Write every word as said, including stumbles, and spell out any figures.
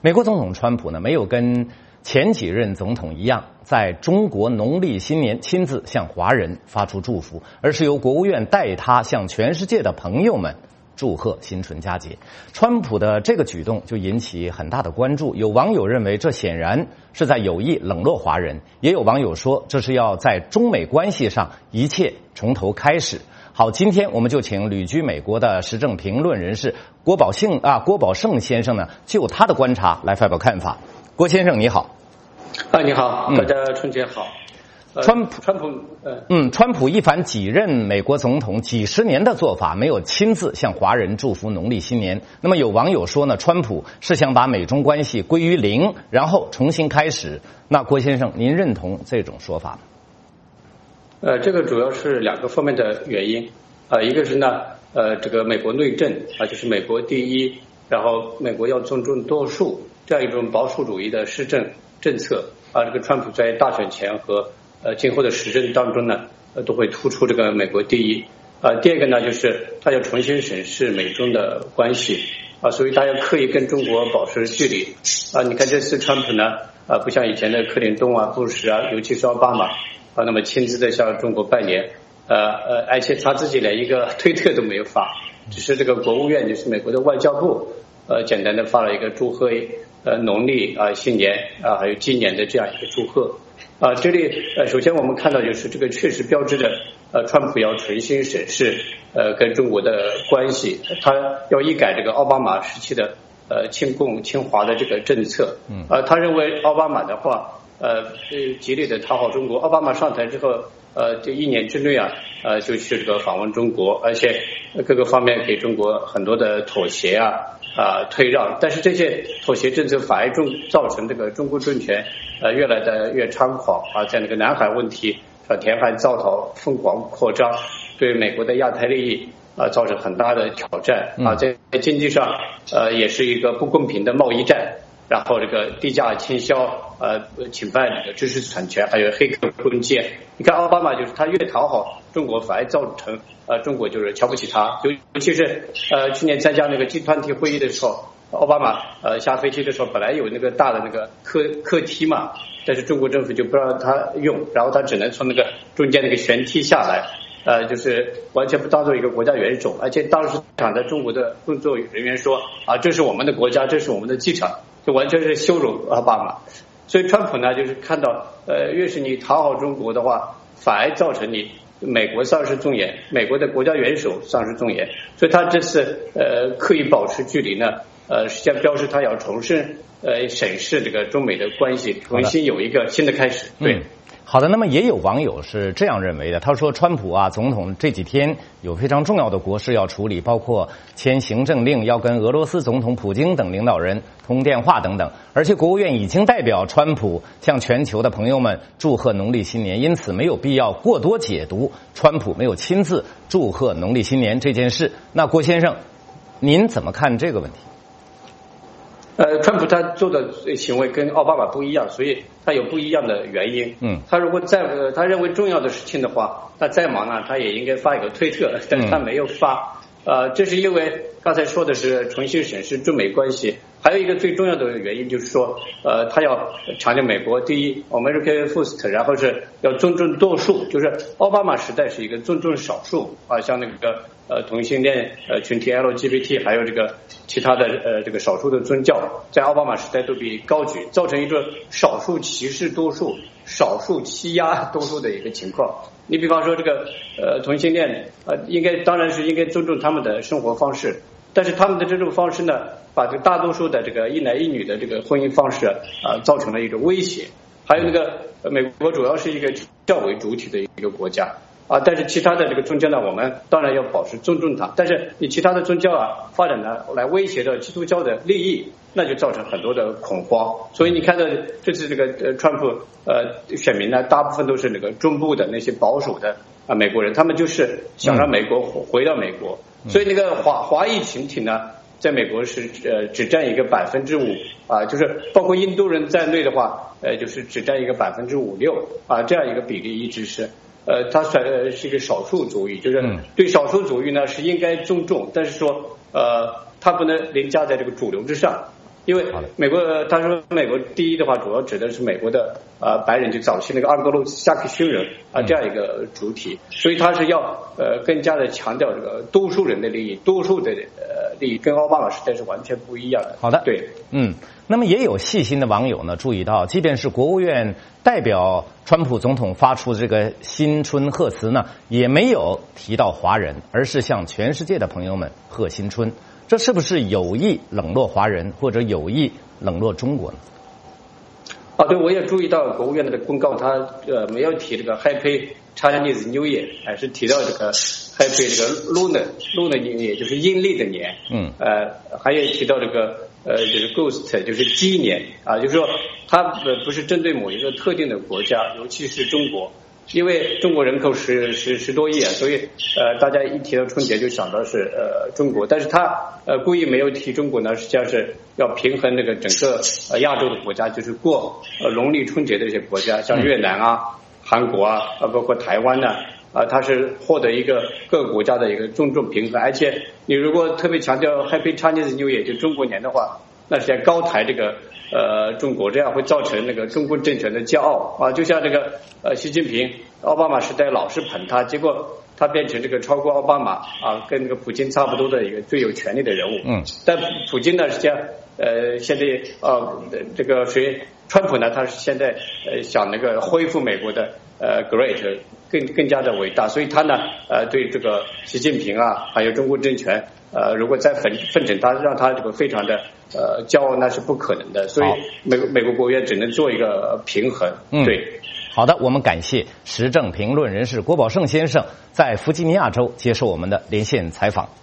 美国总统川普呢，没有跟前几任总统一样，在中国农历新年亲自向华人发出祝福，而是由国务院代他向全世界的朋友们祝贺新春佳节。川普的这个举动就引起很大的关注，有网友认为这显然是在有意冷落华人，也有网友说这是要在中美关系上一切从头开始。好，今天我们就请旅居美国的时政评论人士郭宝胜啊郭宝胜先生呢，就他的观察来发表看法。郭先生你好。 啊，你好，大家春节好。 嗯、川普， 川普，呃， 嗯，川普一反几任美国总统几十年的做法，没有亲自向华人祝福农历新年。那么有网友说呢，川普是想把美中关系归于零，然后重新开始。那郭先生，您认同这种说法吗？ 呃，这个主要是两个方面的原因啊、呃，一个是呢，呃，这个美国内政啊，就是美国第一，然后美国要尊重多数这样一种保守主义的施政政策啊，这个川普在大选前和呃今后的施政当中呢，呃都会突出这个美国第一啊。第二个呢，就是他要重新审视美中的关系啊，所以他要刻意跟中国保持距离啊。你看这次川普呢啊，不像以前的克林顿啊、布什啊，尤其是奥巴马。啊，那么亲自的向中国拜年，呃呃，而且他自己连一个推特都没有发，只是这个国务院，就是美国的外交部，呃，简单的发了一个祝贺，呃，农历啊新年啊，还有今年的这样一个祝贺。啊，这里呃，首先我们看到就是这个确实标志着，呃，川普要重新审视呃跟中国的关系，他要一改这个奥巴马时期的呃亲共亲华的这个政策。嗯，呃，他认为奥巴马的话。呃，极力的讨好中国。奥巴马上台之后，呃，这一年之内啊，呃，就去这个访问中国，而且各个方面给中国很多的妥协啊，啊、呃、退让。但是这些妥协政策反而中造成这个中国政权呃越来的越猖狂啊，在那个南海问题啊填海造岛疯狂扩张，对美国的亚太利益啊、呃、造成很大的挑战啊，在经济上呃也是一个不公平的贸易战。然后这个低价倾销，呃，侵犯这个知识产权，还有黑客攻击。你看奥巴马就是他越讨好中国，反而造成呃中国就是瞧不起他。尤其是呃去年参加那个集团体会议的时候，奥巴马呃下飞机的时候本来有那个大的那个客客梯嘛，但是中国政府就不让他用，然后他只能从那个中间那个舷梯下来。呃，就是完全不当做一个国家元首，而且当时场的中国的工作人员说啊，这是我们的国家，这是我们的机场，就完全是羞辱奥巴马。所以川普呢，就是看到呃，越是你讨好中国的话，反而造成你美国丧失尊严，美国的国家元首丧失尊严。所以他这次呃刻意保持距离呢，呃，实际上表示他要重申呃审视这个中美的关系，重新有一个新的开始。对。 嗯好的，那么也有网友是这样认为的，他说川普啊总统这几天有非常重要的国事要处理，包括签行政令要跟俄罗斯总统普京等领导人通电话等等，而且国务院已经代表川普向全球的朋友们祝贺农历新年，因此没有必要过多解读川普没有亲自祝贺农历新年这件事。那郭先生您怎么看这个问题？ 呃，川普他做的行为跟奥巴马不一样，所以他有不一样的原因。嗯，他如果再呃他认为重要的事情的话，他再忙呢，他也应该发一个推特，但是他没有发。呃，这是因为刚才说的是重新审视中美关系，还有一个最重要的原因就是说，呃，他要强调美国第一 ，America First， 然后是要尊重多数，就是奥巴马时代是一个尊重少数啊，像那个呃同性恋呃群体 L G B T， 还有这个其他的呃这个少数的宗教，在奥巴马时代都被高举，造成一个少数歧视多数、少数欺压多数的一个情况。你比方说这个呃同性恋呃应该当然是应该尊重他们的生活方式，但是他们的这种方式呢，把这个大多数的这个一男一女的这个婚姻方式啊、呃、造成了一种威胁。还有那个美国主要是一个教为主体的一个国家啊，但是其他的这个宗教呢，我们当然要保持尊重它。但是你其他的宗教啊发展呢，来威胁到基督教的利益，那就造成很多的恐慌。所以你看到这次这个呃川普呃选民呢，大部分都是那个中部的那些保守的啊美国人，他们就是想让美国回到美国。所以那个华华裔群体呢，在美国是呃只占一个百分之五啊，就是包括印度人在内的话，呃就是只占一个百分之五六啊，这样一个比例一直是。呃，它算是一个少数族裔，就是对少数族裔呢是应该尊重，但是说呃，它不能凌驾在这个主流之上因为美国他说美国第一的话，主要指的是美国的呃白人，就早期那个盎格鲁撒克逊人啊这样一个主体，所以他是要呃更加的强调这个多数人的利益，多数的呃利益，跟奥巴马时代是完全不一样的。 好的， 对， 嗯。那么也有细心的网友呢注意到，即便是国务院代表川普总统发出这个新春贺词呢，也没有提到华人，而是向全世界的朋友们贺新春。这是不是有意冷落华人，或者有意冷落中国呢？ 啊，对，我也注意到国务院的公告，他呃没有提这个 Happy Chinese New Year， 还是提到这个 Happy 这个 Lunar Lunar New Year， 就是阴历的年。嗯。呃，还有提到这个呃就是 Ghost， 就是鸡年啊，就是说它呃不是针对某一个特定的国家，尤其是中国。因为中国人口十十十多亿啊，所以呃大家一提到春节就想到是呃中国，但是他呃故意没有提中国呢，实际上是要平衡那个整个呃亚洲的国家，就是过呃农历春节的这些国家，像越南啊、韩国啊，啊包括台湾呢啊，它是获得一个各个国家的一个重重平衡，而且你如果特别强调 Happy Chinese New Year 就中国年的话，那实际上高抬这个呃中国，这样会造成那个中共政权的骄傲啊，就像这个呃习近平奥巴马时代老是捧他，结果他变成这个超过奥巴马啊，跟那个普京差不多的一个最有权力的人物。嗯，但普京呢实际上呃现在呃这个谁川普呢，他是现在呃想那个恢复美国的呃 great 更更加的伟大，所以他呢呃对这个习近平啊还有中国政权呃如果再奋奋整他，让他这个非常的呃骄傲，那是不可能的，所以美美国国务院只能做一个平衡。嗯，对。 好的，我们感谢时政评论人士郭宝胜先生在弗吉尼亚州接受我们的连线采访。